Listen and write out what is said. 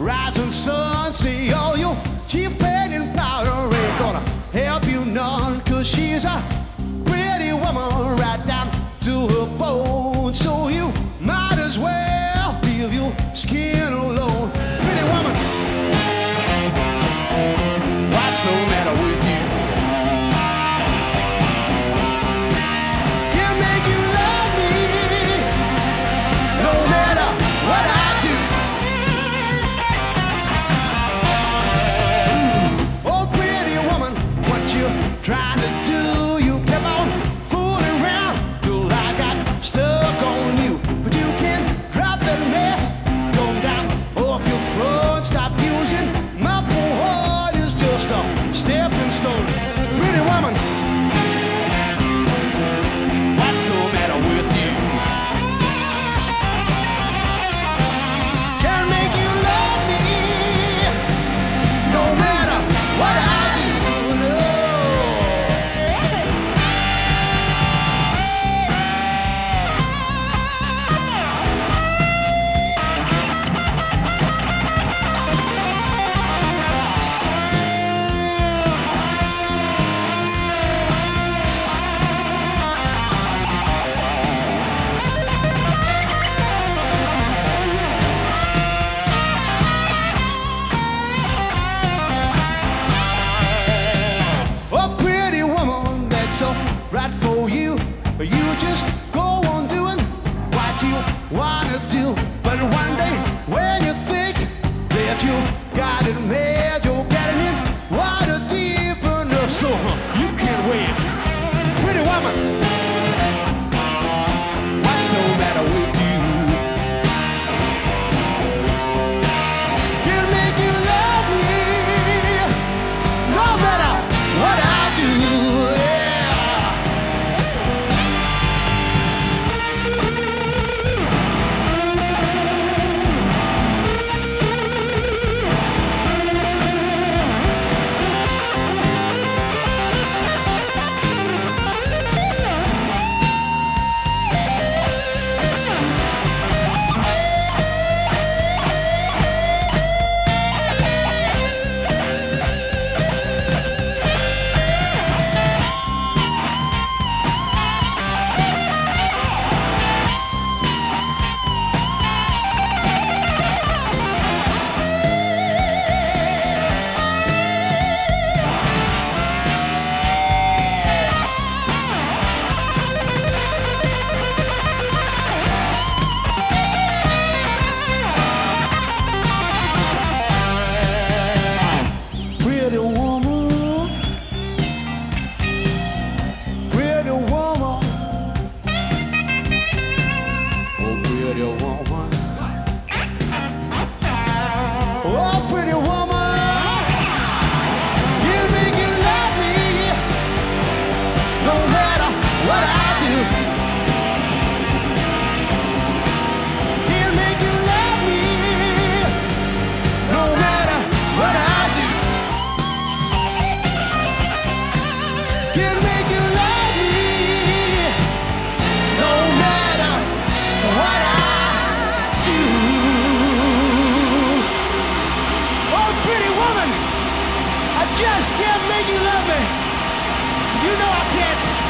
rising sun. See all your cheap painting powder ain't gonna help you none, 'cause she's a pretty woman right down to her bone. So you might as well leave your skin alone. Pretty woman, what's the matter with you? Can't make you love me no matter what I do. Oh, pretty woman, what you trying to do? You kept on fooling around till I got stuck on you. But you can drop that mess, go down off your front. Stop using my poor heart, is just a stepping stone. Pretty woman, what's the matter with you? Can't make you love me no matter what I do. No. A pretty woman, that's all right for you. You just go on doing what you wanna do. But one day when you think that you've got it made, you're getting in water deep enough so you can't wait. Pretty woman, what's the matter with you? Can't make you love me no matter what I do. Yeah. Pretty woman, pretty woman, oh pretty woman, oh pretty woman, you make you love me no matter what I do. You make you love me no matter what I do. Can make you love me no matter what I do. Oh, pretty woman, I just can't make you love me. You know I can't.